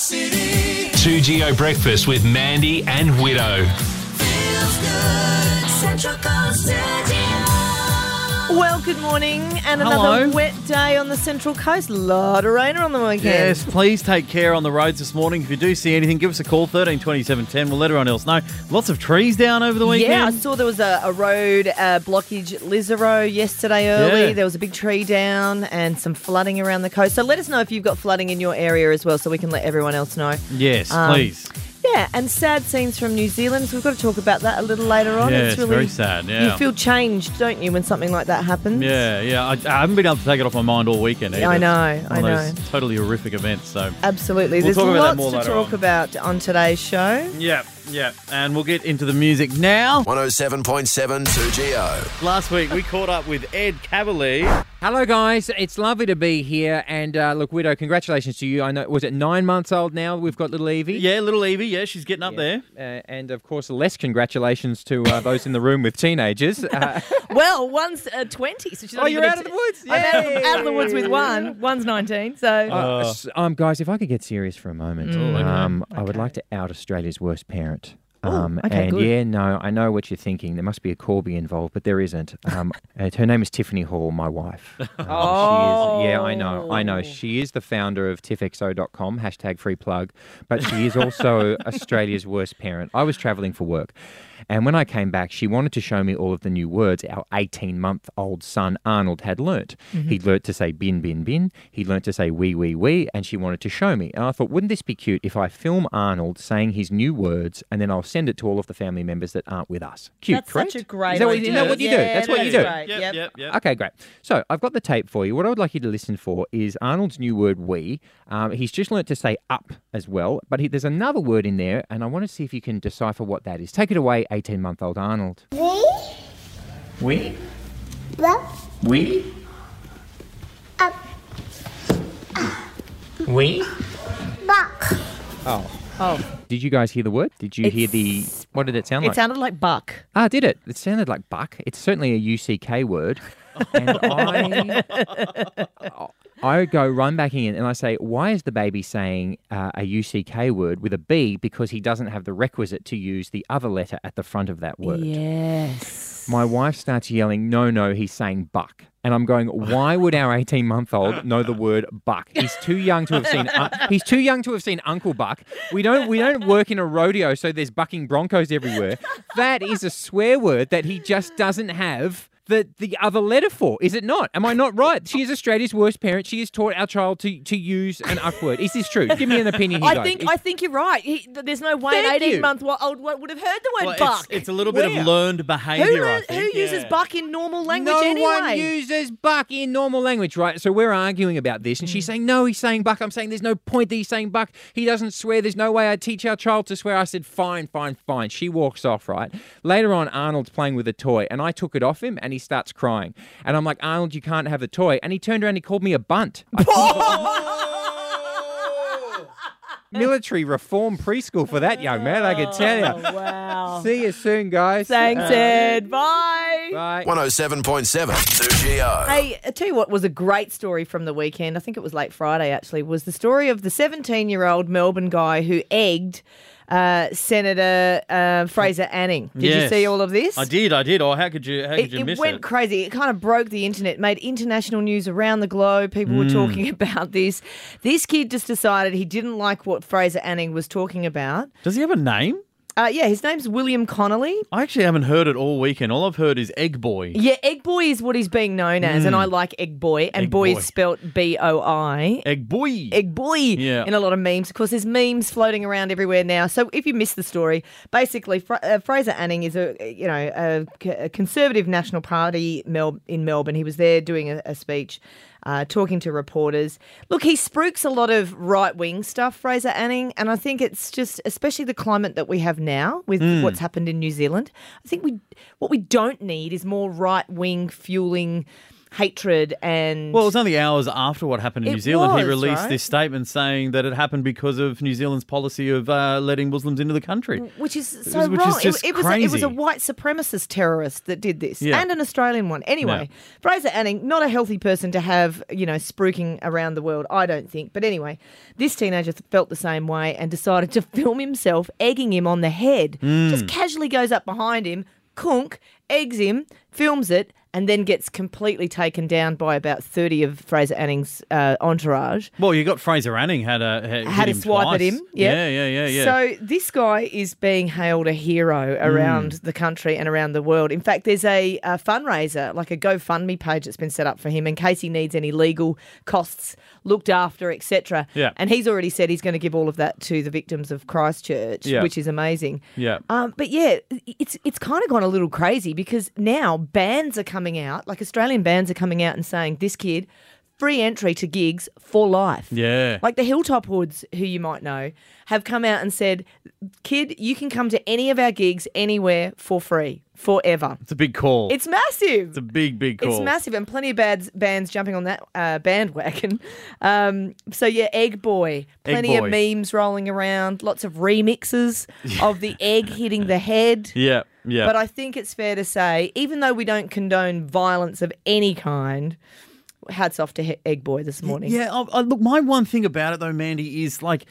City. 2GO Breakfast with Mandy and Widow. Feels good. Central Coast Studio. Well, good morning, and Hello. another wet day on the Central Coast. Lot of rain on the weekend. Yes, please take care on the roads this morning. If you do see anything, give us a call, 13 27 10. We'll let everyone else know. Lots of trees down over the weekend. Yeah, I saw there was a road blockage at Lisero yesterday early. Yeah. There was a big tree down and some flooding around the coast. So let us know if you've got flooding in your area as well so we can let everyone else know. Yes, please. Yeah, and sad scenes from New Zealand. So we've got to talk about that a little later on. Yeah, it's very sad, yeah. You feel changed, don't you, when something like that happens? Yeah. I haven't been able to take it off my mind all weekend either. I know, It's one of those totally horrific events. So Absolutely. We'll There's talk about that lots more to later talk on. about on today's show. Yeah. And we'll get into the music now. 107.7 2GO. Last week we caught up with Ed Cavalier. Hello, guys. It's lovely to be here. And look, Widow, congratulations to you. I know, was it 9 months old now? We've got little Evie. Yeah, little Evie. Yeah, she's getting up there. And of course, less congratulations to those in the room with teenagers. Well, one's 20, so she's not you're even out of the woods. I'm out of the woods with one. One's 19, so... Guys, if I could get serious for a moment, I would like to out Australia's worst parent. okay, good. Yeah, no, I know what you're thinking. There must be a Corby involved, but there isn't. Her name is Tiffany Hall, my wife. She is, yeah, I know. She is the founder of tiffxo.com, #free plug, but she is also Australia's worst parent. I was travelling for work, and when I came back, she wanted to show me all of the new words our 18-month-old son Arnold had learnt. He'd learnt to say bin, bin, bin. He learnt to say wee, and she wanted to show me. And I thought, wouldn't this be cute if I film Arnold saying his new words, and then I'll send it to all of the family members that aren't with us? Cute, That's correct? such a great Is that what, idea. isn't that what you do? That's what you do. Great. Yep. Okay, great. So I've got the tape for you. What I would like you to listen for is Arnold's new word, we. He's just learnt to say up as well, but there's another word in there, and I want to see if you can decipher what that is. Take it away, 18-month-old Arnold. We? We? Up. We? Buck. Oh, Did you guys hear the word? Did you hear the... What did it sound it like? sounded like buck. Did it? It sounded like buck. It's certainly a UCK word. And I go run back in and I say, why is the baby saying a UCK word with a B? Because he doesn't have the requisite to use the other letter at the front of that word. Yes. My wife starts yelling, no, he's saying buck. And I'm going, why would our 18-month-old know the word buck? He's too young to have seen. He's too young to have seen Uncle Buck. We don't work in a rodeo, so there's bucking broncos everywhere. That is a swear word that he just doesn't have the other letter for, is it not? Am I not right? She is Australia's worst parent. She has taught our child to use an UC word. Is this true? Give me an opinion here, guys. I think you're right. There's no way Thank an you. 18-month-old would have heard the word buck. It's a little bit of learned behaviour, I think. Who uses buck in normal language No anyway? one uses buck in normal language, right? So we're arguing about this, and she's saying, no, he's saying buck. I'm saying there's no point that he's saying buck. He doesn't swear. There's no way I'd teach our child to swear. I said, fine. She walks off, right? Later on, Arnold's playing with a toy, and I took it off him, and he starts crying. And I'm like, Arnold, you can't have the toy. And he turned around and he called me a bunt. Military reform preschool for that young man, I can tell you. Wow. See you soon, guys. Thanks, Ed. Bye. Bye. 107.7 2GO. Hey, I tell you what was a great story from the weekend. I think it was late Friday, actually, was the story of the 17-year-old Melbourne guy who egged Senator Fraser Anning. Did you see all of this? I did. Oh, how could you miss it? It went crazy. It kind of broke the internet, made international news around the globe. People were talking about this. This kid just decided he didn't like what Fraser Anning was talking about. Does he have a name? Yeah, his name's William Connolly. I actually haven't heard it all weekend. All I've heard is Egg Boy. Yeah, Egg Boy is what he's being known as, and I like Egg Boy, and Egg boy Boy. is spelt B-O-I. Egg Boy. Egg Boy Yeah. in a lot of memes. Of course, there's memes floating around everywhere now. So if you missed the story, basically Fraser Anning is a Conservative National Party in Melbourne. He was there doing a speech. Talking to reporters. Look, he spruiks a lot of right-wing stuff, Fraser Anning, and I think it's just, especially the climate that we have now with what's happened in New Zealand, I think what we don't need is more right-wing fueling hatred and... Well, it was only hours after what happened in It New Zealand. He was, released right? this statement saying that it happened because of New Zealand's policy of letting Muslims into the country. Which is so Which wrong. is just it was crazy. a white supremacist terrorist that did this, Yeah. and an Australian one. Anyway, Fraser Anning, not a healthy person to have, spruiking around the world, I don't think. But anyway, this teenager felt the same way and decided to film himself egging him on the head. Just casually goes up behind him, kunk, eggs him, films it, and then gets completely taken down by about 30 of Fraser Anning's entourage. Well, you got Fraser Anning had a Had a swipe at him. Yeah. So this guy is being hailed a hero around the country and around the world. In fact, there's a fundraiser, like a GoFundMe page that's been set up for him in case he needs any legal costs looked after, etc. Yeah. And he's already said he's going to give all of that to the victims of Christchurch, Yeah. which is amazing. Yeah. But yeah, it's kind of gone a little crazy because now bands are coming out, like Australian bands are coming out and saying this kid, free entry to gigs for life. Yeah. Like the Hilltop Hoods, who you might know, have come out and said, kid, you can come to any of our gigs anywhere for free, forever. It's a big call. It's massive. It's a big call. It's massive, and plenty of bands jumping on that bandwagon. So yeah, Egg Boy, plenty of memes rolling around, lots of remixes of the egg hitting the head. Yeah. But I think it's fair to say, even though we don't condone violence of any kind, hats off to Egg Boy this morning. Yeah, look, my one thing about it though, Mandy, is like,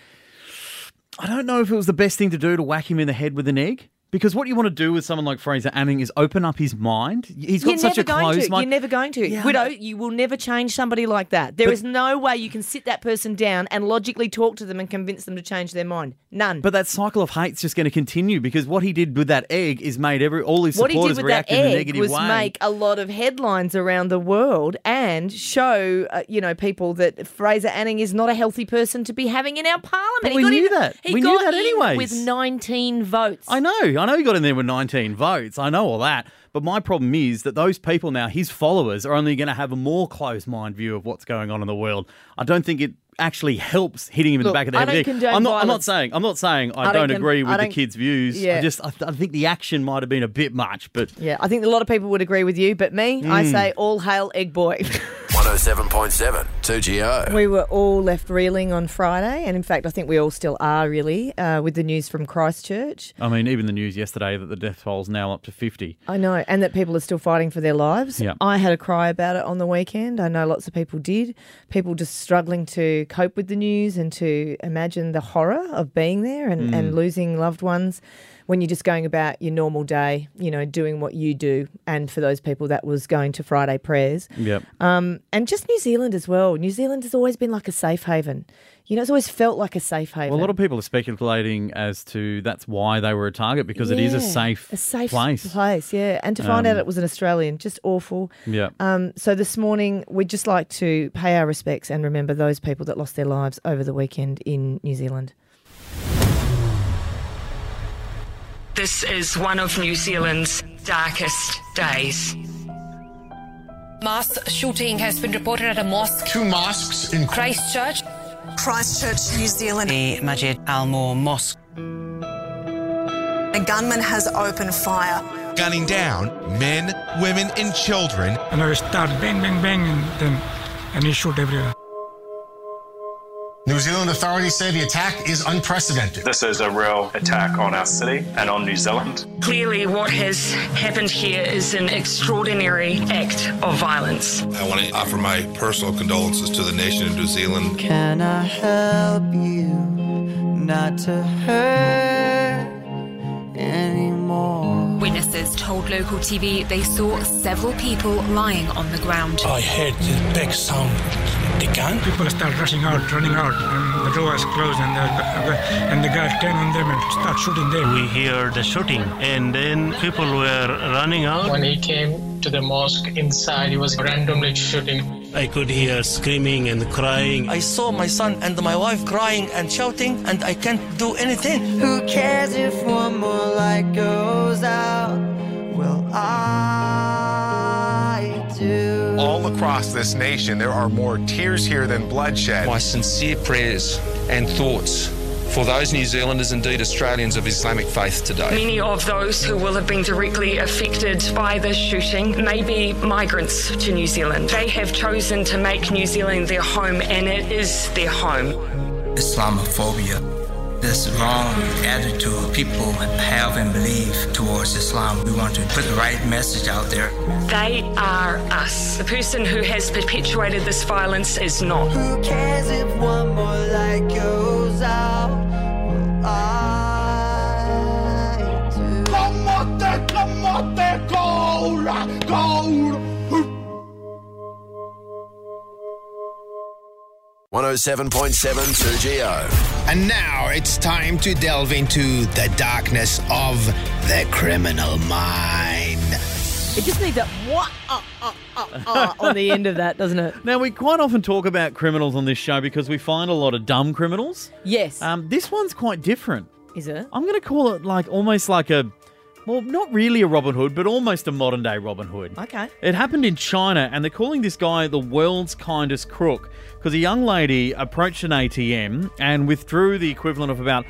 I don't know if it was the best thing to do to whack him in the head with an egg. Because what you want to do with someone like Fraser Anning is open up his mind. He's got You're such never a closed mind. You're never going to. Yeah, Widow, you will never change somebody like that. There is no way you can sit that person down and logically talk to them and convince them to change their mind. None. But that cycle of hate's just going to continue because what he did with that egg is made all his what he supporters did with that react in a egg negative was way. make a lot of headlines around the world and show, people that Fraser Anning is not a healthy person to be having in our parliament. But we knew that. He We got knew that in anyways. with 19 votes. I know he got in there with 19 votes. I know all that. But my problem is that those people now, his followers, are only going to have a more closed mind view of what's going on in the world. I don't think it actually helps hitting him in the back of the head. I don't condone I'm not violence. saying I don't agree with the kid's views. Yeah. I think the action might have been a bit much, but Yeah, I think a lot of people would agree with you, but me, I say all hail Egg Boy. 107.7 2GO. We were all left reeling on Friday, and in fact, I think we all still are really, with the news from Christchurch. I mean, even the news yesterday that the death toll's now up to 50. I know, and that people are still fighting for their lives. Yeah. I had a cry about it on the weekend. I know lots of people did. People just struggling to cope with the news and to imagine the horror of being there and losing loved ones when you're just going about your normal day, doing what you do. And for those people, that was going to Friday prayers. Yep. And just New Zealand as well. New Zealand has always been like a safe haven. It's always felt like a safe haven. Well, a lot of people are speculating as to that's why they were a target because it is a safe place. Yeah. And to find out it was an Australian, just awful. Yeah. So this morning, we'd just like to pay our respects and remember those people that lost their lives over the weekend in New Zealand. This is one of New Zealand's darkest days. Mass shooting has been reported at a mosque. 2 mosques in Christchurch. Christchurch, New Zealand. The Masjid Al Noor Mosque. A gunman has opened fire. gunning down men, women and children. And I start bang, bang, bang, and he shoot everywhere. New Zealand authorities say the attack is unprecedented. This is a real attack on our city and on New Zealand. Clearly what has happened here is an extraordinary act of violence. I want to offer my personal condolences to the nation of New Zealand. Can I help you not to hurt anymore? Witnesses told local TV they saw several people lying on the ground. I heard the big sound. The gun. People start running out, and the door is closed, and the guy turn on them and start shooting them. We hear the shooting, and then people were running out. When he came to the mosque inside, he was randomly shooting. I could hear screaming and crying. I saw my son and my wife crying and shouting, and I can't do anything. Who cares if one more light goes out? Well, I do. All across this nation, there are more tears here than bloodshed. My sincere prayers and thoughts for those New Zealanders, indeed Australians of Islamic faith today. Many of those who will have been directly affected by this shooting may be migrants to New Zealand. They have chosen to make New Zealand their home, and it is their home. Islamophobia, this wrong attitude people have and believe towards Islam. We want to put the right message out there. They are us. The person who has perpetuated this violence is not. Who cares if one more light goes out? Well, I do. Gold. 107.7 2GO. And now it's time to delve into the darkness of the criminal mind. It just needs a what on the end of that, doesn't it? Now, we quite often talk about criminals on this show because we find a lot of dumb criminals. Yes. This one's quite different. Is it? I'm going to call it almost like a, well, not really a Robin Hood, but almost a modern-day Robin Hood. Okay. It happened in China, and they're calling this guy the world's kindest crook because a young lady approached an ATM and withdrew the equivalent of about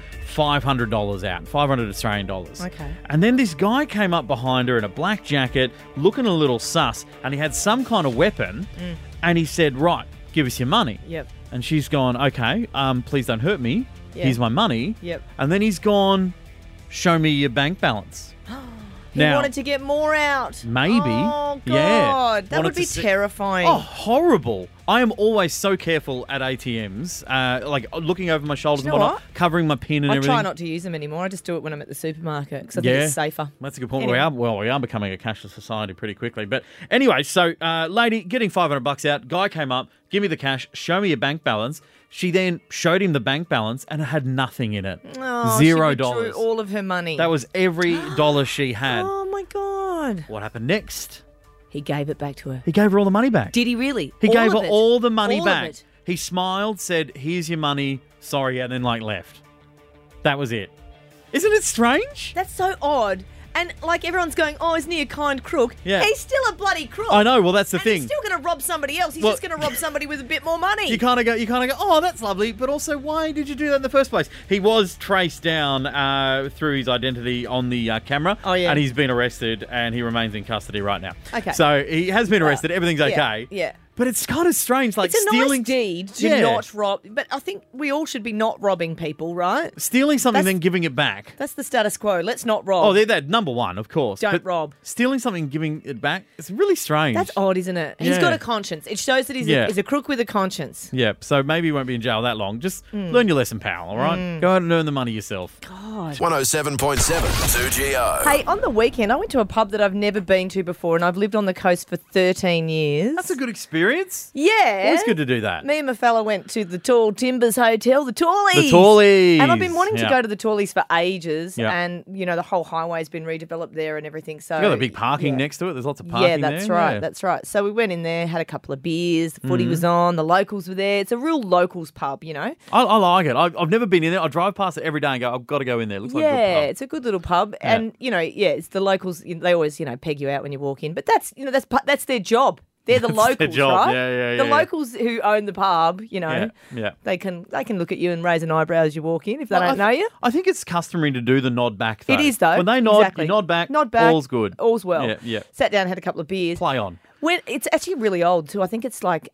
$500 out, 500 Australian dollars. Okay. And then this guy came up behind her in a black jacket, looking a little sus, and he had some kind of weapon, and he said, right, give us your money. Yep. And she's gone, okay, please don't hurt me. Yeah. Here's my money. Yep. And then he's gone, show me your bank balance. He wanted to get more out. Maybe. Oh, God. Yeah. That would Wanted be to terrifying. Oh, horrible. I am always so careful at ATMs, like looking over my shoulders Do you and know whatnot, covering my PIN and I everything. try not to use them anymore. I just do it when I'm at the supermarket because I think it's safer. That's a good point. Anyway. We are becoming a cashless society pretty quickly. But anyway, so lady getting $500 out, guy came up, give me the cash, show me your bank balance. She then showed him the bank balance and it had nothing in it. Oh, $0. She withdrew all of her money. That was every dollar she had. Oh, my God. What happened next? He gave it back to her. He gave her all the money back. Did he really? He All gave of her it? all the money All of back. it? He smiled, said, here's your money, sorry, and then left. That was it. Isn't it strange? That's so odd. And everyone's going, oh, isn't he a kind crook? Yeah. He's still a bloody crook. I know, well, that's the and thing. He's still going to rob somebody else. He's just going to rob somebody with a bit more money. You kind of go, oh, that's lovely, but also, why did you do that in the first place? He was traced down through his identity on the camera. Oh, yeah. And he's been arrested, and he remains in custody right now. Okay. So he has been arrested. Everything's okay. Yeah. But it's kind of strange, It's a stealing. nice deed to not rob. But I think we all should be not robbing people, right? Stealing something, then giving it back. That's the status quo. Let's not rob. Oh, they're that number one, of course. Don't But rob. Stealing something, giving it back, it's really strange. That's odd, isn't it? He's Yeah. got a conscience. It shows that he's a crook with a conscience. Yep, so maybe you won't be in jail that long. Just learn your lesson, pal, all right? Go out and earn the money yourself. God. 107.7 2GO. Hey, on the weekend, I went to a pub that I've never been to before, and I've lived on the coast for 13 years. That's a good experience. Yeah. Always good to do that. Me and my fella went to the Tall Timbers Hotel, the Tallies. The Tallies. And I've been wanting to Yeah. go to the Tallies for ages. Yeah. And, the whole highway's been redeveloped there and everything. So You got the big parking next to it. There's lots of parking there. Yeah, that's right. Yeah. That's right. So we went in there, had a couple of beers. The footy was on. The locals were there. It's a real locals pub, I like it. I've never been in there. I drive past it every day and go, I've got to go in there. It looks like a good pub. It's a good little pub. Yeah. And, it's the locals. They always, peg you out when you walk in. But that's their job. They're the That's locals, their job. right? Yeah, The yeah. locals who own the pub, Yeah. they can look at you and raise an eyebrow as you walk in if they don't know you. I think it's customary to do the nod back, though. It is, though. When they nod, Exactly. you nod back. Nod back. All's good. All's well. Yeah. Sat down, had a couple of beers. Play on. It's actually really old too. I think it's like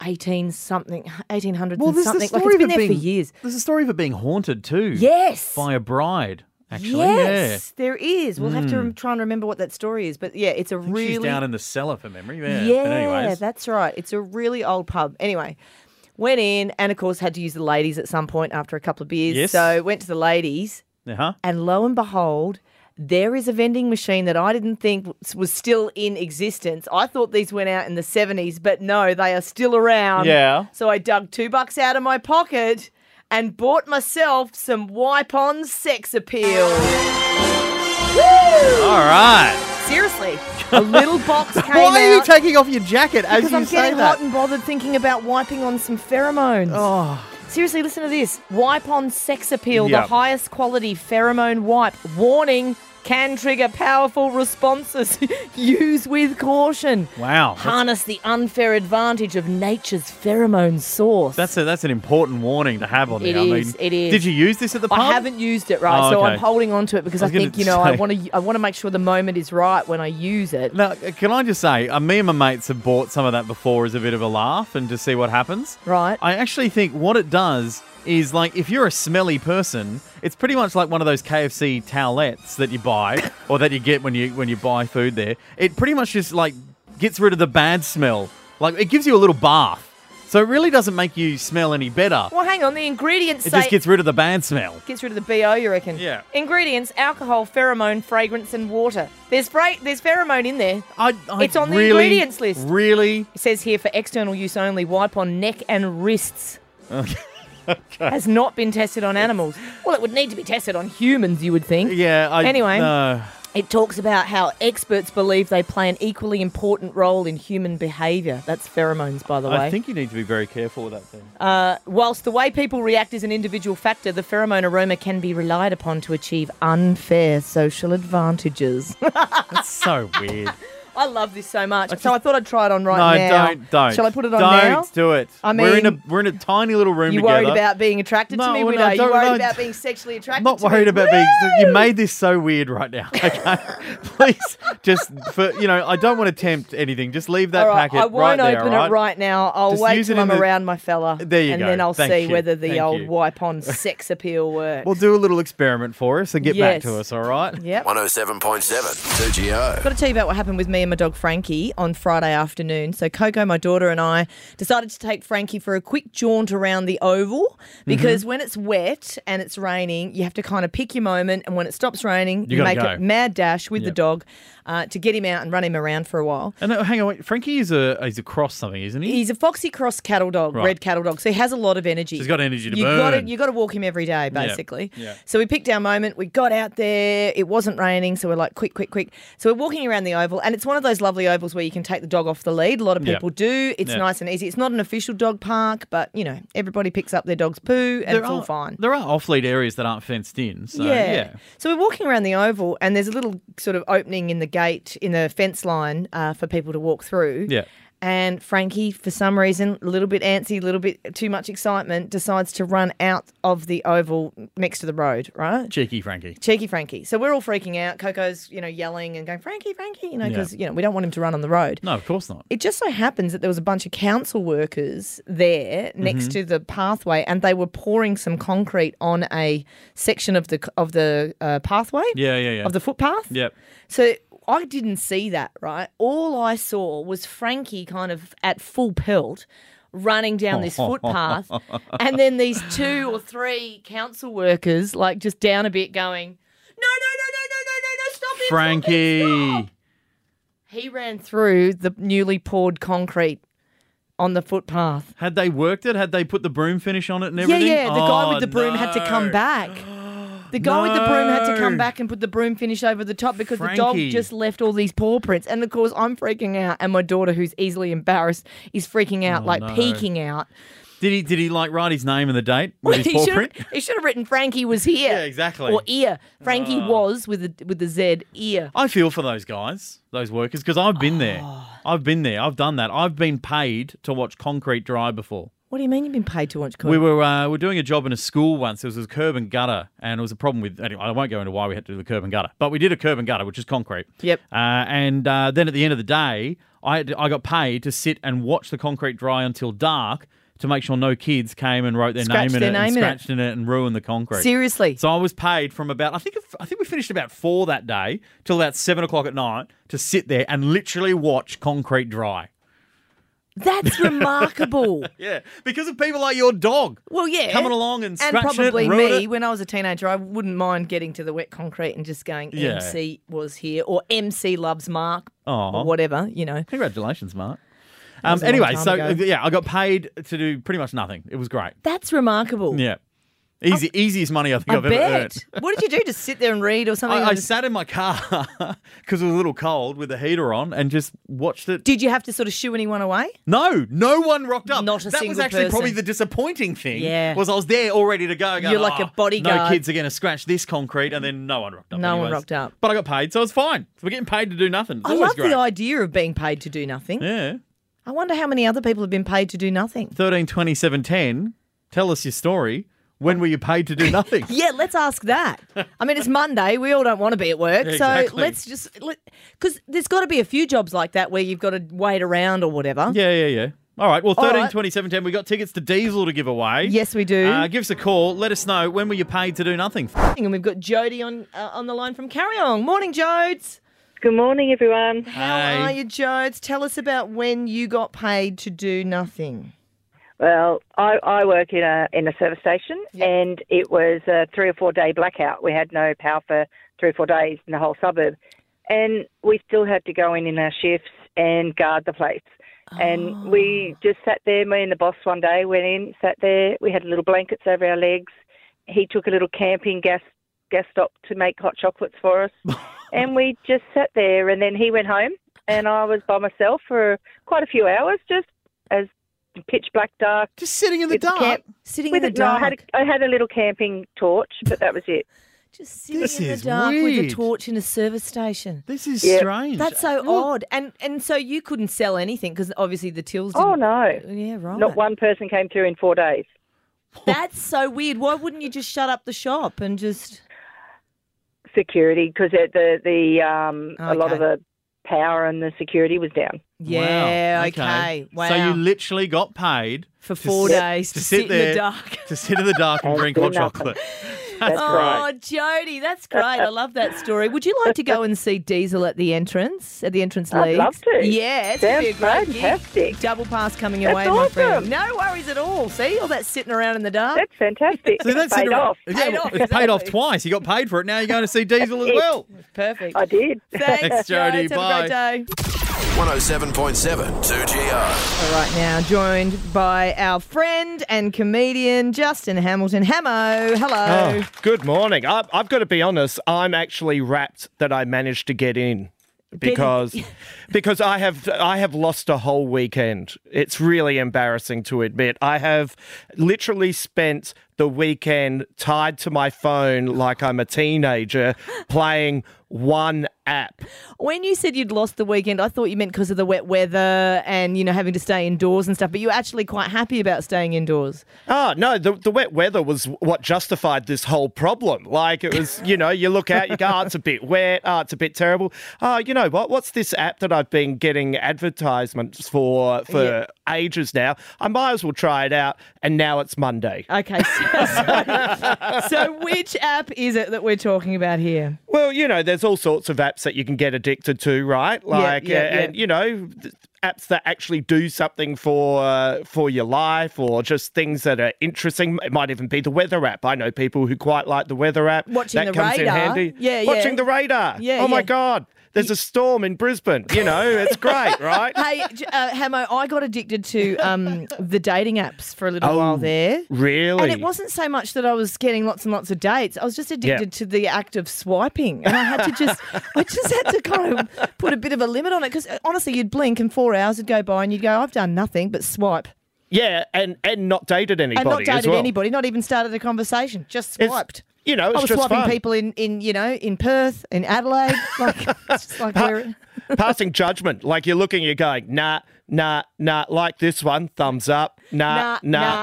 1800s Well, and there's something. the Like story it's been of there it for being, years. There's a story of it being haunted too. Yes. By a bride, actually. Yes, there is. We'll have to try and remember what that story is. But yeah, it's a I think really she's down in the cellar for memory. Yeah. Yeah, But anyways. that's right. It's a really old pub. Anyway, went in and of course had to use the ladies at some point after a couple of beers. Yes. So went to the ladies, Uh-huh. and lo and behold, there is a vending machine that I didn't think was still in existence. I thought these went out in the 70s, but no, they are still around. Yeah. So I dug $2 out of my pocket and bought myself some Wipe-On Sex Appeal. Woo! All right. Seriously, a little box came Why are you out taking off your jacket as because you I'm say getting that? hot and bothered thinking about wiping on some pheromones. Oh. Seriously, listen to this. Wipe-On Sex Appeal, Yep. the highest quality pheromone wipe. Warning, Can trigger powerful responses. Use with caution. Wow. Harness the unfair advantage of nature's pheromone source. That's an important warning to have on there. It is. Did you use this at the pub? I haven't used it, right? Oh, so okay. I'm holding on to it because I think, I want to make sure the moment is right when I use it. Now, can I just say, me and my mates have bought some of that before as a bit of a laugh and to see what happens. Right. I actually think what it does is, like, if you're a smelly person, it's pretty much like one of those KFC towelettes that you buy or that you get when you buy food there. It pretty much just, like, gets rid of the bad smell. Like, it gives you a little bath. So it really doesn't make you smell any better. Well, hang on. The ingredients It say... just gets rid of the bad smell. Gets rid of the BO, you reckon? Yeah. Ingredients, alcohol, pheromone, fragrance, and water. There's pheromone in there. It's on the ingredients list. Really? It says here, for external use only, wipe on neck and wrists. Okay. Has not been tested on animals. Well, it would need to be tested on humans, you would think. Yeah. Anyway, it talks about how experts believe they play an equally important role in human behaviour. That's pheromones, by the way. I think you need to be very careful with that thing. Whilst the way people react is an individual factor, the pheromone aroma can be relied upon to achieve unfair social advantages. That's so weird. I love this so much. So I thought I'd try it on now. Don't. Shall I put it on now? Don't do it. I mean, we're in a tiny little room you together. worried about being attracted to me, Widow? You worried about being sexually attracted to me? I'm not worried about being... You made this so weird right now, okay? Please, just for, I don't want to tempt anything. Just leave that packet I won't right open there, it right now. I'll just wait till I'm around my fella. There you and go. then I'll Thank see you. whether the Thank old you. wipe-on sex appeal works. We'll do a little experiment for us and get back Yes. to us, all right? Yep. 107.7 2GO. Got to tell you about what happened with me and my dog Frankie on Friday afternoon. So Coco, my daughter, and I decided to take Frankie for a quick jaunt around the oval because when it's wet and it's raining, you have to kind of pick your moment, and when it stops raining, you make a mad dash with the dog to get him out and run him around for a while. And hang on, wait, Frankie is he's a cross something, isn't he? He's a foxy cross cattle dog, red cattle dog, so he has a lot of energy. So he's got energy to burn. You got to walk him every day, basically. Yeah. So we picked our moment. We got out there. It wasn't raining, so we're like, quick. So we're walking around the oval, and it's one of those lovely ovals where you can take the dog off the lead. A lot of people do. It's nice and easy. It's not an official dog park, but, everybody picks up their dog's poo, and it's all fine. There are off-lead areas that aren't fenced in. So, So we're walking around the oval, and there's a little sort of opening in the gate, in the fence line for people to walk through. Yeah. And Frankie, for some reason, a little bit antsy, a little bit too much excitement, decides to run out of the oval next to the road, right? Cheeky Frankie. So we're all freaking out. Coco's, yelling and going, Frankie, because, we don't want him to run on the road. No, of course not. It just so happens that there was a bunch of council workers there next to the pathway, and they were pouring some concrete on a section of the pathway. Yeah. Of the footpath. Yep. So I didn't see that, right? All I saw was Frankie kind of at full pelt running down this footpath, and then these 2 or 3 council workers, like, just down a bit going, no, stop it, Frankie. stop. He ran through the newly poured concrete on the footpath. Had they worked it? Had they put the broom finish on it and everything? Yeah. The guy with the broom had to come back. The guy with the broom had to come back and put the broom finish over the top because the dog just left all these paw prints. And, of course, I'm freaking out, and my daughter, who's easily embarrassed, is freaking out, peeking out. Did he write his name and the date with his paw print? He should have written Frankie was here. Yeah, exactly. Or ear. Frankie was with the Z, ear. I feel for those guys, those workers, because I've been there. I've done that. I've been paid to watch concrete dry before. What do you mean you've been paid to watch concrete? We were doing a job in a school once. There was a curb and gutter, and it was a problem with... Anyway, I won't go into why we had to do the curb and gutter, but we did a curb and gutter, which is concrete. Yep. And then at the end of the day, I got paid to sit and watch the concrete dry until dark to make sure no kids came and wrote their name in it and scratched in it and ruined the concrete. Seriously? So I was paid from about... I think we finished about 4 that day till about 7 o'clock at night to sit there and literally watch concrete dry. That's remarkable. Yeah, because of people like your dog. Well, yeah. Coming along and scratching and probably it and ruining me, it. when I was a teenager, I wouldn't mind getting to the wet concrete and just going, MC was here, or MC loves Mark, or whatever, Congratulations, Mark. That was a long Anyway, time so ago. I got paid to do pretty much nothing. It was great. That's remarkable. Yeah. Easiest money I think I've ever earned. What did you do? Just sit there and read or something? I sat in my car because it was a little cold with the heater on and just watched it. Did you have to sort of shoo anyone away? No one rocked up. Not a that single was actually person. probably the disappointing thing. Yeah. Was I was there all ready to go. Going, You're like a bodyguard. No kids are going to scratch this concrete, and then no one rocked up. No one anyways. rocked up. But I got paid, so it's fine. So we're getting paid to do nothing. It's I always love great. the idea of being paid to do nothing. Yeah. I wonder how many other people have been paid to do nothing. 13 27 10. Tell us your story. When were you paid to do nothing? Yeah, let's ask that. I mean, it's Monday. We all don't want to be at work. Exactly. So let's just... Because there's got to be a few jobs like that where you've got to wait around or whatever. Yeah. All right. Well, 13 right. 27 10. We got tickets to Diesel to give away. Yes, we do. Give us a call. Let us know when were you paid to do nothing. And we've got Jodie on the line from Carryong. Morning, Jodes. Good morning, everyone. How are you, Jodes? Tell us about when you got paid to do nothing. Well, I work in a service station, and it was a 3 or 4 day blackout. We had no power for 3 or 4 days in the whole suburb, and we still had to go in our shifts and guard the place. And we just sat there. Me and the boss one day went in, sat there. We had little blankets over our legs. He took a little camping gas stop to make hot chocolates for us, and we just sat there. And then he went home, and I was by myself for quite a few hours, just as pitch black dark. Just sitting in the dark? Sitting in the dark? No, I had a little camping torch, but that was it. Just sitting in the dark with a torch in a service station. This is strange. That's so odd. And so you couldn't sell anything because obviously the tills didn't... Oh, no. Yeah, right. Not one person came through in 4 days. That's so weird. Why wouldn't you just shut up the shop and just... Security, because a lot of the power and the security was down. Yeah, okay. Wow. So you literally got paid for 4 days to sit in the dark. To sit in the dark and drink hot chocolate. That's right. Oh, Jodie, that's great. I love that story. Would you like to go and see Diesel at the entrance leagues? I'd love to. Yeah, it's going to be a great fantastic gig. Double pass coming your way, That's my awesome. friend. No worries at all. See, all that sitting around in the dark. That's fantastic. So that's paid off. It's paid off twice. You got paid for it. Now you're going to see Diesel as well. Perfect. I did. Thanks, Jodie. Jodes. Bye. Have a great day. 107.7 2GO. All right, now joined by our friend and comedian Justin Hamilton. Hamo, hello. Oh, good morning. I've got to be honest, I'm actually rapt that I managed to get in. Because I have lost a whole weekend. It's really embarrassing to admit. I have literally spent the weekend tied to my phone like I'm a teenager playing one app. When you said you'd lost the weekend, I thought you meant because of the wet weather and, having to stay indoors and stuff, but you're actually quite happy about staying indoors. Oh, no, the wet weather was what justified this whole problem. Like, it was, you look out, you go, oh, it's a bit wet, oh, it's a bit terrible. Oh, you know what? What's this app that I've been getting advertisements for ages now? I might as well try it out, and now it's Monday. Okay, so which app is it that we're talking about here? Well, there's all sorts of apps that you can get addicted to, right? Like, and apps that actually do something for your life, or just things that are interesting. It might even be the weather app. I know people who quite like the weather app. Watching that the comes radar. in handy. Yeah, Watching the radar. Yeah, oh my God. There's a storm in Brisbane. It's great, right? Hey, Hamo, I got addicted to the dating apps for a little while there. Really? And it wasn't so much that I was getting lots and lots of dates. I was just addicted to the act of swiping. And I just had to kind of put a bit of a limit on it. Because honestly, you'd blink and 4 hours would go by and you'd go, I've done nothing but swipe. Yeah, and not dated anybody And not dated as well. anybody, not even started a conversation, just swiped. It's I was just swiping fun. people in Perth, in Adelaide. It's just like passing judgment. Like you're looking, you're going, nah. Like this one, thumbs up. Nah.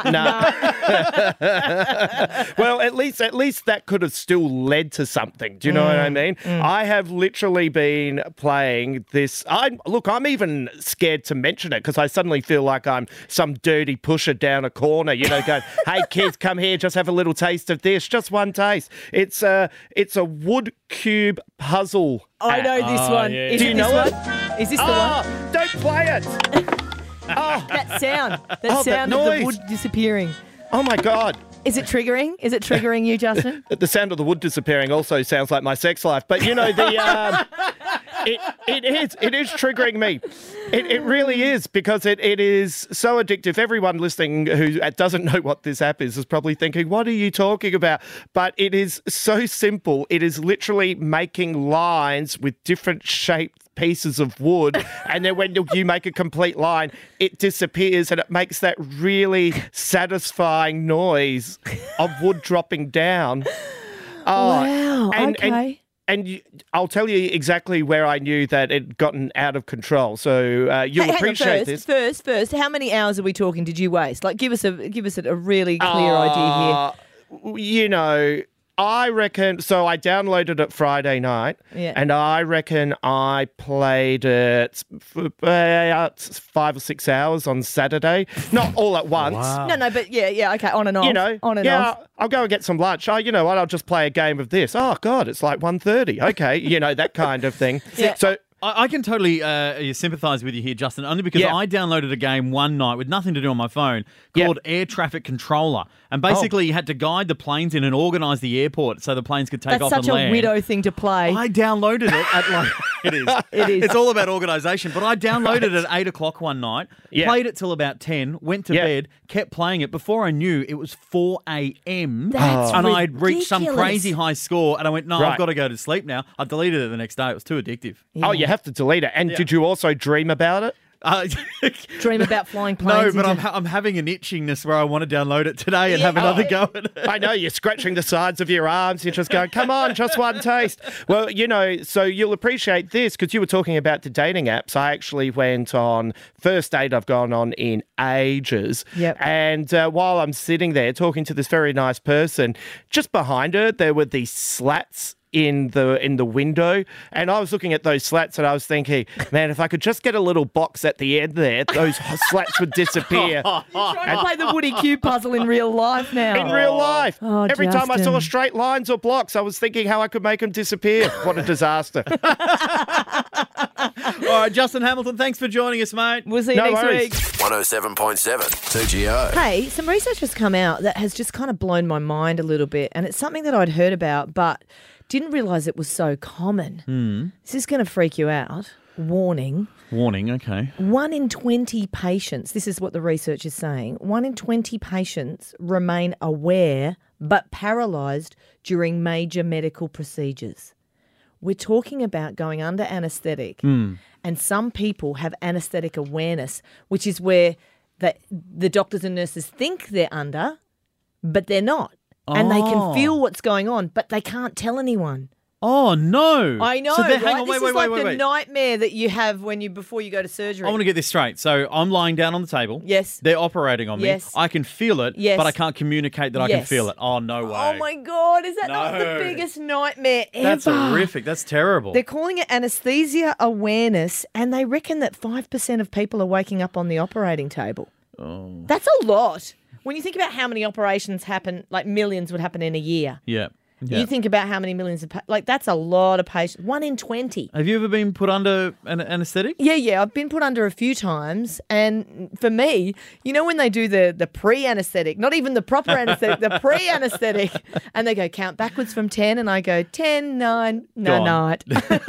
Well, at least that could have still led to something. Do you know what I mean? I have literally been playing this. I'm even scared to mention it because I suddenly feel like I'm some dirty pusher down a corner. Going, hey kids, come here, just have a little taste of this, just one taste. It's a wood cube puzzle. I know this one. Yeah. Is Do you know it? Is this the one? Don't play it. That sound. that sound of noise. the wood disappearing. Oh my God. Is it triggering? Is it triggering you, Justin? The sound of the wood disappearing also sounds like my sex life. But It is triggering me. It really is, because it is so addictive. Everyone listening who doesn't know what this app is probably thinking, what are you talking about? But it is so simple. It is literally making lines with different shaped pieces of wood, and then when you make a complete line, it disappears, and it makes that really satisfying noise of wood dropping down. Wow, okay. And I'll tell you exactly where I knew that it had gotten out of control. So you'll appreciate this. First, how many hours are we talking? Did you waste? Like, give us a really clear idea here. You know, I reckon. So I downloaded it Friday night, and I reckon I played it for about 5 or 6 hours on Saturday. Not all at once. Wow. No, but yeah, okay, on and off. You know, on and off. I'll go and get some lunch. Oh, you know what? I'll just play a game of this. Oh God, it's like 1:30. Okay, you know, that kind of thing. Yeah. So. I can totally sympathise with you here, Justin, only because I downloaded a game one night with nothing to do on my phone called Air Traffic Controller. And basically you had to guide the planes in and organise the airport so the planes could take off and land. That's such a widow thing to play. I downloaded it at like... It is. It's all about organisation. But I downloaded it at 8 o'clock one night, played it till about 10, went to bed, kept playing it. Before I knew, it was 4 a.m. And I'd reached some crazy high score and I went, no, I've got to go to sleep now. I deleted it the next day. It was too addictive. Oh, you have to delete it. And did you also dream about it? Dream about flying planes? No, but I'm having an itchingness where I want to download it today and have another go at it. I know, you're scratching the sides of your arms. You're just going, come on, just one taste. Well, you know, so you'll appreciate this because you were talking about the dating apps. I actually went on first date I've gone on in ages. Yep. And while I'm sitting there talking to this very nice person, just behind her, there were these slats in the window, and I was looking at those slats and I was thinking, man, if I could just get a little box at the end there, those slats would disappear. You're trying to play the Woody Cube puzzle in real life now. In real life. Oh, Every time I Justin. saw straight lines or blocks, I was thinking how I could make them disappear. What a disaster. All right, Justin Hamilton, thanks for joining us, mate. We'll see you next week. 107.7 2GO. Hey, some research has come out that has just kind of blown my mind a little bit, and it's something that I'd heard about, but didn't realise it was so common. This is going to freak you out. Warning. Warning, okay. 1 in 20 patients, this is what the research is saying, 1 in 20 patients remain aware but paralysed during major medical procedures. We're talking about going under anaesthetic, and some people have anaesthetic awareness, which is where the doctors and nurses think they're under, but they're not. And they can feel what's going on, but they can't tell anyone. Oh, no. I know, so right? Hang on, this is like the nightmare that you have before you go to surgery. I want to get this straight. So I'm lying down on the table. Yes. They're operating on me. Yes. I can feel it, Yes. but I can't communicate that I can feel it. Oh, no way. Oh, my God. Is that not the biggest nightmare ever? That's horrific. That's terrible. They're calling it anaesthesia awareness, and they reckon that 5% of people are waking up on the operating table. Oh. That's a lot. When you think about how many operations happen, like millions would happen in a year. Yeah. You think about how many millions of that's a lot of patients. 1 in 20. Have you ever been put under an anaesthetic? Yeah. I've been put under a few times. And for me, you know when they do the pre-anaesthetic, not even the proper anaesthetic, the pre-anaesthetic, and they go count backwards from 10, and I go 10, 9, no, night.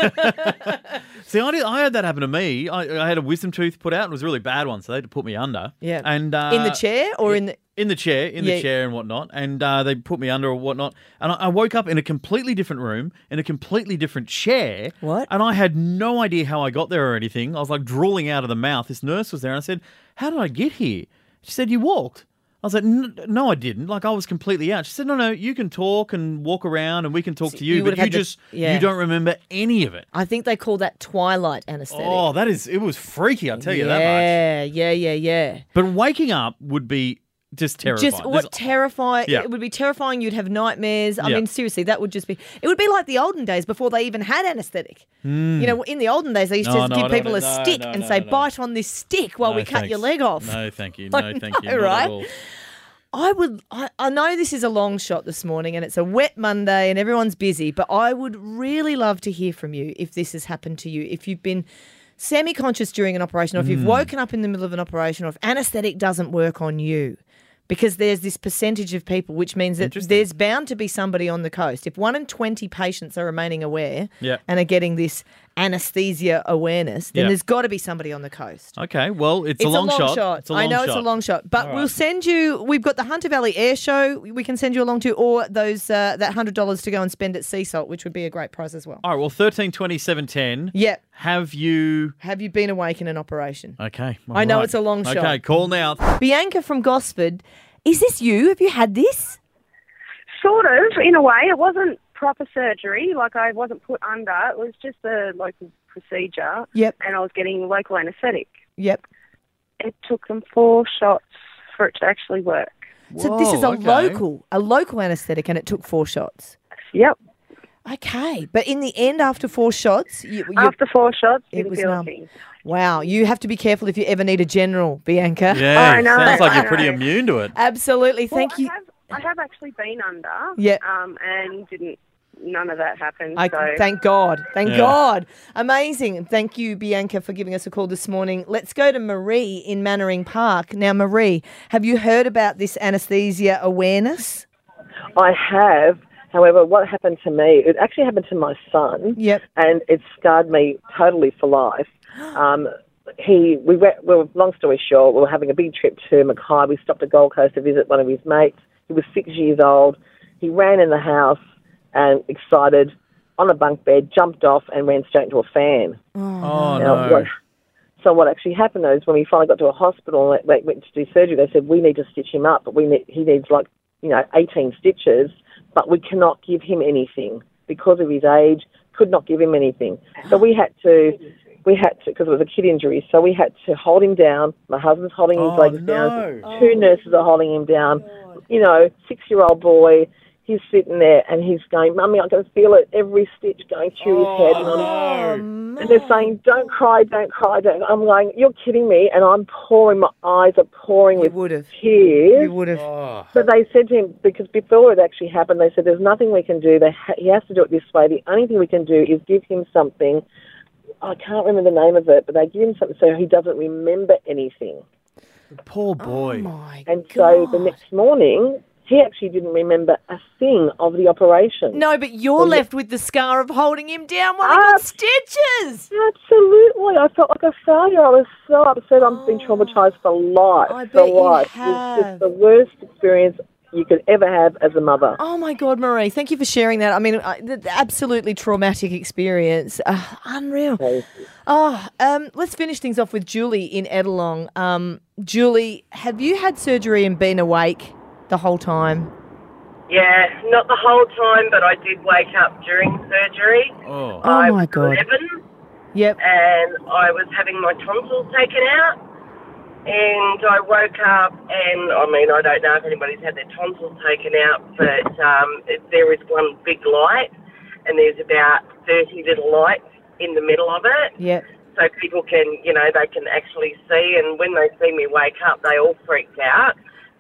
See, I had that happen to me. I had a wisdom tooth put out. It was a really bad one, so they had to put me under. Yeah. And in the chair or in the... In the chair, the chair and whatnot, and they put me under or whatnot, and I woke up in a completely different room, in a completely different chair. What? And I had no idea how I got there or anything. I was like drooling out of the mouth. This nurse was there, and I said, "How did I get here?" She said, "You walked." I was like, "No, I didn't. Like, I was completely out." She said, "No, you can talk and walk around, and we can talk to you, but you don't remember any of it." I think they call that twilight anaesthetic. Oh, it was freaky. I'll tell you that much. Yeah. But waking up would be just terrifying. Terrifying. Yeah. It would be terrifying. You'd have nightmares. I mean, seriously, that would just be... It would be like the olden days before they even had anaesthetic. You know, in the olden days, they used to give people a stick and say, bite on this stick while we cut your leg off. No, thank you. No, thank you. Not right? at all. I know this is a long shot this morning and it's a wet Monday and everyone's busy, but I would really love to hear from you if this has happened to you. If you've been semi-conscious during an operation, or if you've woken up in the middle of an operation, or if anaesthetic doesn't work on you. Because there's this percentage of people, which means that there's bound to be somebody on the coast. If 1 in 20 patients are remaining aware and are getting this anesthesia awareness, then Yep. there's got to be somebody on the coast. Okay, well, it's a long shot. It's a long I know shot. it's a long shot, but All we'll right. send you. We've got the Hunter Valley Air Show. We can send you along to, or those that $100 to go and spend at Sea Salt, which would be a great prize as well. All right, well, 13 20 710. Yep. Have you... Have you been awake in an operation? Okay. I know right. it's a long shot. Okay, call now. Bianca from Gosford, is this you? Have you had this? Sort of, in a way. It wasn't proper surgery, like I wasn't put under. It was just a local procedure. Yep. And I was getting local anaesthetic. Yep. It took them 4 shots for it to actually work. So this is a local anaesthetic, and it took 4 shots. Yep. Okay, but in the end, after 4 shots, After 4 shots, it didn't was feel a numb. thing. Wow, you have to be careful if you ever need a general, Bianca. Yeah, I know, sounds like I you're pretty know. immune to it. Absolutely, thank you. I have actually been under. Yeah. And none of that happened. Thank God. Thank Yeah. God. Amazing. Thank you, Bianca, for giving us a call this morning. Let's go to Marie in Mannering Park. Now, Marie, have you heard about this anaesthesia awareness? I have. However, what happened to me, it actually happened to my son. Yep. And it scarred me totally for life. Long story short, we were having a big trip to Mackay. We stopped at Gold Coast to visit one of his mates. He was 6 years old. He ran in the house and excited on a bunk bed, jumped off and ran straight into a fan. Oh, no. So what actually happened is when we finally got to a hospital and they went to do surgery, they said, we need to stitch him up, but he needs 18 stitches, but we cannot give him anything because of his age, could not give him anything. So we had to, because it was a kid injury, so we had to hold him down. My husband's holding his legs down. 2 nurses are holding him down. 6-year-old boy, he's sitting there and he's going, Mummy, I can feel it, every stitch going through his head. And they're saying, don't cry, don't cry. I'm going, you're kidding me. And I'm pouring, my eyes are pouring with tears. You would have. But they said to him, because before it actually happened, they said, there's nothing we can do. He has to do it this way. The only thing we can do is give him something. I can't remember the name of it, but they give him something so he doesn't remember anything. Poor boy. And so the next morning, he actually didn't remember a thing of the operation. No, but you're left with the scar of holding him down while he got stitches. Absolutely. I felt like a failure. I was so upset. I've been traumatised for life. I bet you It's just the worst experience you could ever have as a mother. Oh, my God, Marie. Thank you for sharing that. I mean, absolutely traumatic experience. Unreal. Let's finish things off with Julie in Edelong. Julie, have you had surgery and been awake the whole time? Yeah, not the whole time, but I did wake up during surgery. Oh, I my was God. 11, Yep. and I was having my tonsils taken out. And I woke up, and I don't know if anybody's had their tonsils taken out, but there is one big light, and there's about 30 little lights in the middle of it. Yep. So people can, they can actually see, and when they see me wake up, they all freaked out.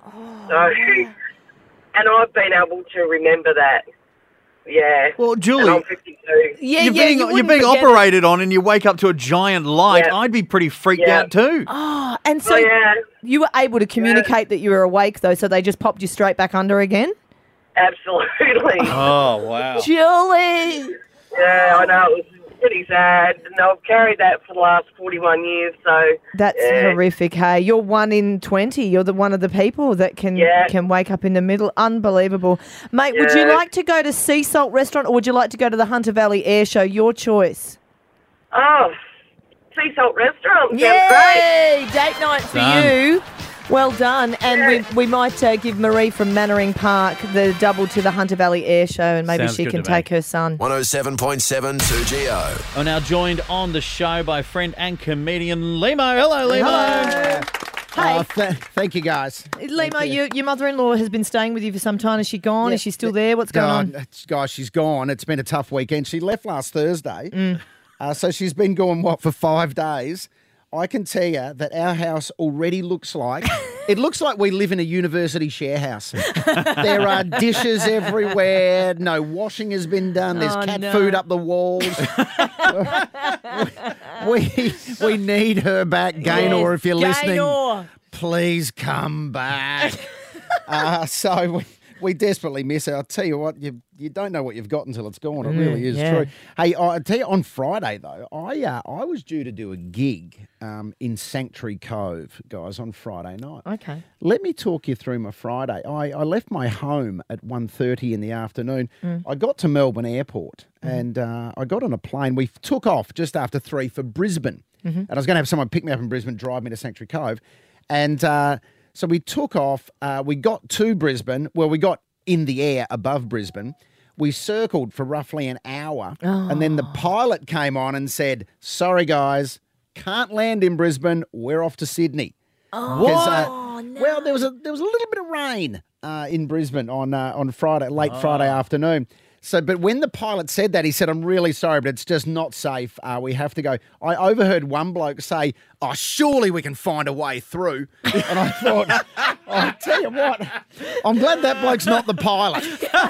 And I've been able to remember that. Yeah. Well, Julie, and I'm 52. you're being operated on and you wake up to a giant light. Yep. I'd be pretty freaked out too. Oh, and so yeah. you were able to communicate that you were awake, though, so they just popped you straight back under again? Absolutely. Oh, wow. Julie! Yeah, I know. It was pretty sad. And I've carried that for the last 41 years, so... That's horrific, hey. You're 1 in 20. You're one of the people that can wake up in the middle. Unbelievable. Mate, would you like to go to Sea Salt Restaurant or would you like to go to the Hunter Valley Air Show? Your choice. Oh, Sea Salt Restaurant. Sounds Yay! great. Date night for Done. you. Well done. And we might give Marie from Mannering Park the double to the Hunter Valley Air Show and maybe Sounds she good can to me. take her son. 107.7 2GO. We're now joined on the show by friend and comedian Limo. Hello, Limo. Hey. Thank you, guys. Limo, your mother-in-law has been staying with you for some time. Is she gone? Is she still there? What's going on? Guys, she's gone. It's been a tough weekend. She left last Thursday. So she's been gone, for 5 days. I can tell you that our house already looks like, it looks like we live in a university share house. There are dishes everywhere. No washing has been done. There's cat food up the walls. we need her back. Gaynor, if you're listening, please come back. So We desperately miss her. I'll tell you what, you don't know what you've got until it's gone. It really is yeah. true. Hey, I tell you, on Friday, though, I was due to do a gig in Sanctuary Cove, guys, on Friday night. Okay. Let me talk you through my Friday. I left my home at 1:30 in the afternoon. I got to Melbourne Airport and I got on a plane. We took off just after 3 for Brisbane. And I was going to have someone pick me up in Brisbane, drive me to Sanctuary Cove. And so we took off. We got to Brisbane. Well, we got in the air above Brisbane. We circled for roughly an hour. And then the pilot came on and said, sorry, guys, can't land in Brisbane. We're off to Sydney. No. Well, there was a little bit of rain in Brisbane on Friday, late Friday afternoon. So, but when the pilot said that, he said, I'm really sorry, but it's just not safe. We have to go. I overheard one bloke say, oh, surely we can find a way through. And I thought, I'll tell you what, I'm glad that bloke's not the pilot.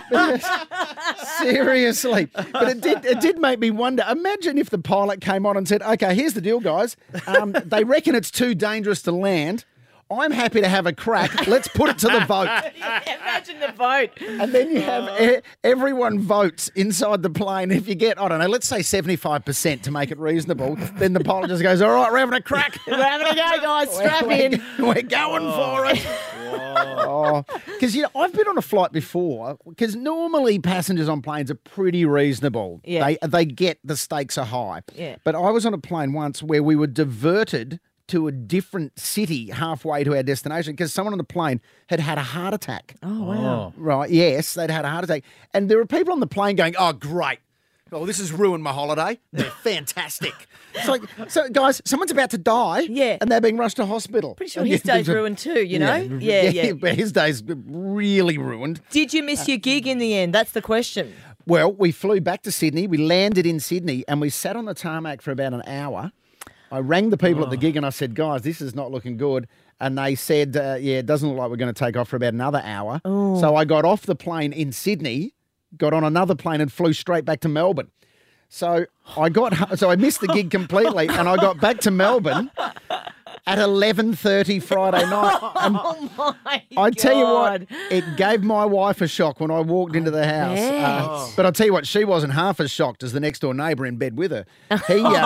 Seriously. But it did make me wonder. Imagine if the pilot came on and said, okay, here's the deal, guys. They reckon it's too dangerous to land. I'm happy to have a crack. Let's put it to the vote. Imagine the vote. And then you have everyone votes inside the plane. If you get, I don't know, let's say 75% to make it reasonable, then the pilot just goes, all right, we're having a crack. We're having a go, guys. Strap in. We're going for it. Because, I've been on a flight before, because normally passengers on planes are pretty reasonable. Yeah. They get the stakes are high. Yeah. But I was on a plane once where we were diverted to a different city halfway to our destination because someone on the plane had a heart attack. Oh, wow. Right, yes, they'd had a heart attack. And there were people on the plane going, oh, great. Oh, this has ruined my holiday. They're fantastic. It's like, so guys, someone's about to die and they're being rushed to hospital. Pretty sure his day's ruined too, you know? Yeah. But his day's really ruined. Did you miss your gig in the end? That's the question. Well, we flew back to Sydney. We landed in Sydney and we sat on the tarmac for about an hour. I rang the people at the gig and I said, guys, this is not looking good. And they said, it doesn't look like we're going to take off for about another hour. Ooh. So I got off the plane in Sydney, got on another plane and flew straight back to Melbourne. So I missed the gig completely and I got back to Melbourne at 11:30 Friday night. Oh, my I tell you what, God. it gave my wife a shock when I walked into the house. But I'll tell you what, she wasn't half as shocked as the next door neighbour in bed with her. He, boom!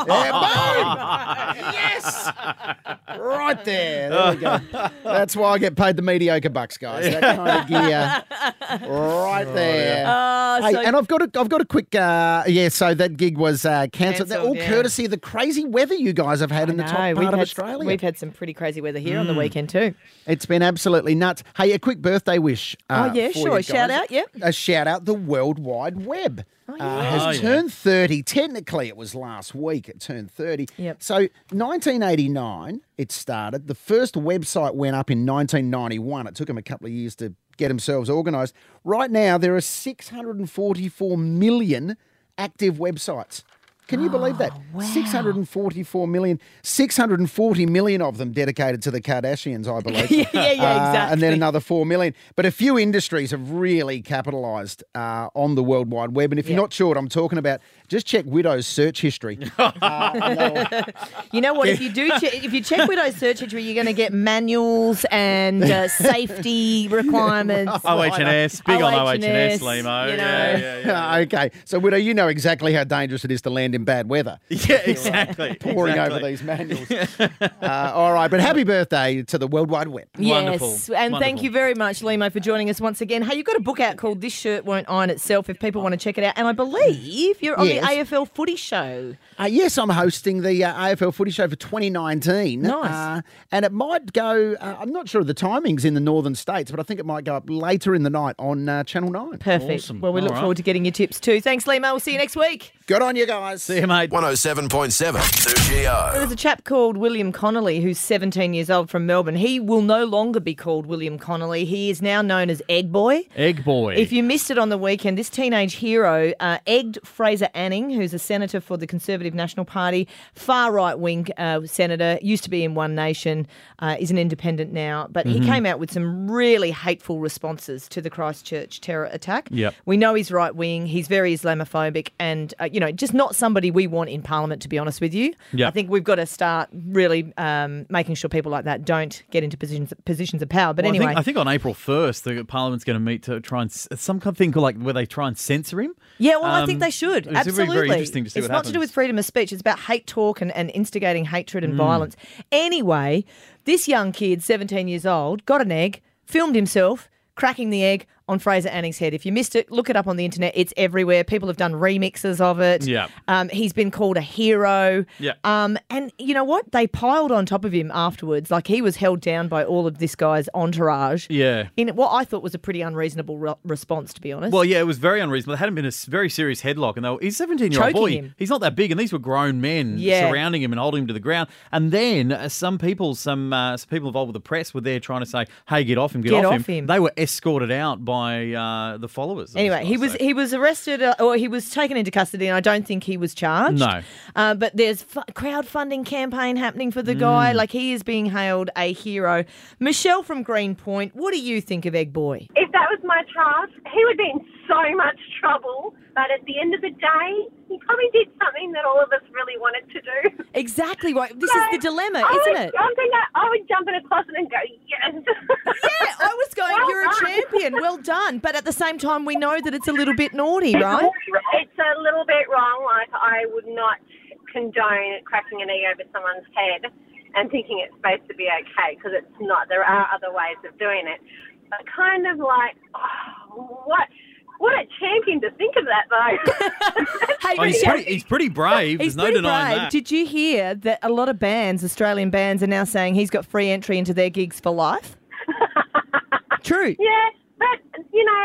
Yes! Right there. There we go. That's why I get paid the mediocre bucks, guys. That kind of gear. Right there. And I've got a quick, so that gig was cancelled. All courtesy of the crazy weather you guys have had in the top part of Australia. We've had some pretty crazy weather here on the weekend too. It's been absolutely nuts. Hey, a quick birthday wish. Sure. You Shout out, yep. A shout out. The World Wide Web has turned 30. Technically, it was last week. It turned 30. Yep. So 1989, it started. The first website went up in 1991. It took them a couple of years to get themselves organised. Right now, there are 644 million active websites. Can you believe that? Wow. 644 million. 640 million of them dedicated to the Kardashians, I believe. Yeah, exactly. And then another 4 million. But a few industries have really capitalised on the World Wide Web. And if you're not sure what I'm talking about, just check Widow's search history. You know what? If you check Widow's search history, you're going to get manuals and safety requirements. OH&S, big on OH&S, Limo. You know. Yeah. Okay. So, Widow, you know exactly how dangerous it is to land in bad weather. Yeah, exactly. Pouring over these manuals. All right, but happy birthday to the World Wide Web. Yes, Wonderful. and thank you very much, Limo, for joining us once again. Hey, you've got a book out called This Shirt Won't Iron Itself if people want to check it out. And I believe you're on the AFL Footy Show. Yes, I'm hosting the AFL Footy Show for 2019. Nice. And it might go, I'm not sure of the timings in the northern states, but I think it might go up later in the night on Channel 9. Perfect. Awesome. Well, we look forward to getting your tips too. Thanks, Limo. We'll see you next week. Good on you guys. See you, mate. 107.7 2GO. There's a chap called William Connolly who's 17 years old from Melbourne. He will no longer be called William Connolly. He is now known as Egg Boy. Egg Boy. If you missed it on the weekend, this teenage hero egged Fraser Anning, who's a senator for the Conservative National Party, far right-wing senator, used to be in One Nation, is an independent now. But he came out with some really hateful responses to the Christchurch terror attack. Yep. We know he's right-wing. He's very Islamophobic. And, just not somebody we want in Parliament, to be honest with you. Yeah. I think we've got to start really making sure people like that don't get into positions of power. But Well, anyway. I think on April 1st, the Parliament's going to meet to try and some kind of thing like where they try and censor him. Yeah, well, I think they should. It's Absolutely. very interesting to see it's what not happens. to do with freedom of speech. It's about hate talk and instigating hatred and violence. Anyway, this young kid, 17 years old, got an egg, filmed himself cracking the egg on Fraser Anning's head. If you missed it, look it up on the internet. It's everywhere. People have done remixes of it. Yeah. He's been called a hero. Yeah. And you know what? They piled on top of him afterwards. Like, he was held down by all of this guy's entourage. Yeah. In what I thought was a pretty unreasonable response, to be honest. Well, yeah, it was very unreasonable. There hadn't been a very serious headlock, and he's a 17-year-old boy. Choking him. He's not that big, and these were grown men surrounding him and holding him to the ground. And then some people involved with the press were there trying to say, "Hey, get off him, get off him." They were escorted out by the followers. Anyway, he was arrested or he was taken into custody, and I don't think he was charged. No. But there's crowdfunding campaign happening for the guy. Like, he is being hailed a hero. Michelle from Greenpoint, what do you think of Egg Boy? If that was my child, he would be in so much trouble. But at the end of the day, he probably did something that all of us really wanted to do. Exactly right. This is the dilemma, isn't it? I would jump in a closet and go, yes. Yeah, I was going, you're a champion. Well done. But at the same time, we know that it's a little bit naughty, right? It's a little bit wrong. Like, I would not condone cracking an egg over someone's head and thinking it's supposed to be okay, because it's not. There are other ways of doing it. But kind of like, what a champion to think of that, though. He's pretty brave. There's no denying that. Did you hear that a lot of bands, Australian bands, are now saying he's got free entry into their gigs for life? True. Yeah, but,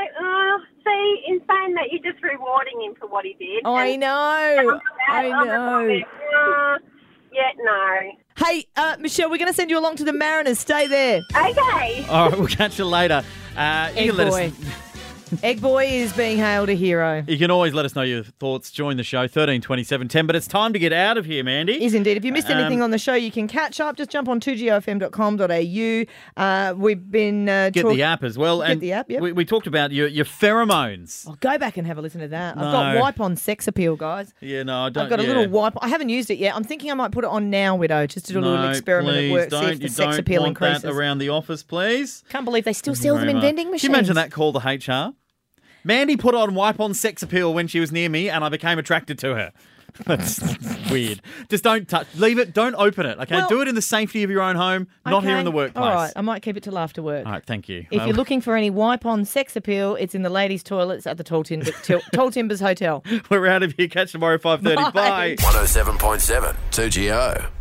see, in saying that, you're just rewarding him for what he did. Oh, I know. No. Hey, Michelle, we're going to send you along to the Mariners. Stay there. Okay. All right, we'll catch you later. Egg Boy. Egg Boy is being hailed a hero. You can always let us know your thoughts. Join the show, 13 27 10. But it's time to get out of here, Mandy. Is indeed. If you missed anything on the show, you can catch up. Just jump on 2gofm.com.au. We've been... Get the app as well. Get the app, yep. We talked about your pheromones. Oh, go back and have a listen to that. I've got Wipe On Sex Appeal, guys. Yeah, no, I don't. I've got a little wipe. I haven't used it yet. I'm thinking I might put it on now, Widow, just to do a little experiment at work, see if the sex appeal increases. That around the office, please. Can't believe they still sell them in vending machines. Can you imagine that call to HR? Mandy put on Wipe On Sex Appeal when she was near me, and I became attracted to her. That's weird. Just don't touch. Leave it. Don't open it. Okay. Do it in the safety of your own home, not here in the workplace. All right. I might keep it till after work. All right. Thank you. If you're looking for any Wipe On Sex Appeal, it's in the ladies' toilets at the Tall Timbers Hotel. We're out of here. Catch tomorrow 5:30. Bye. 107.7 2GO.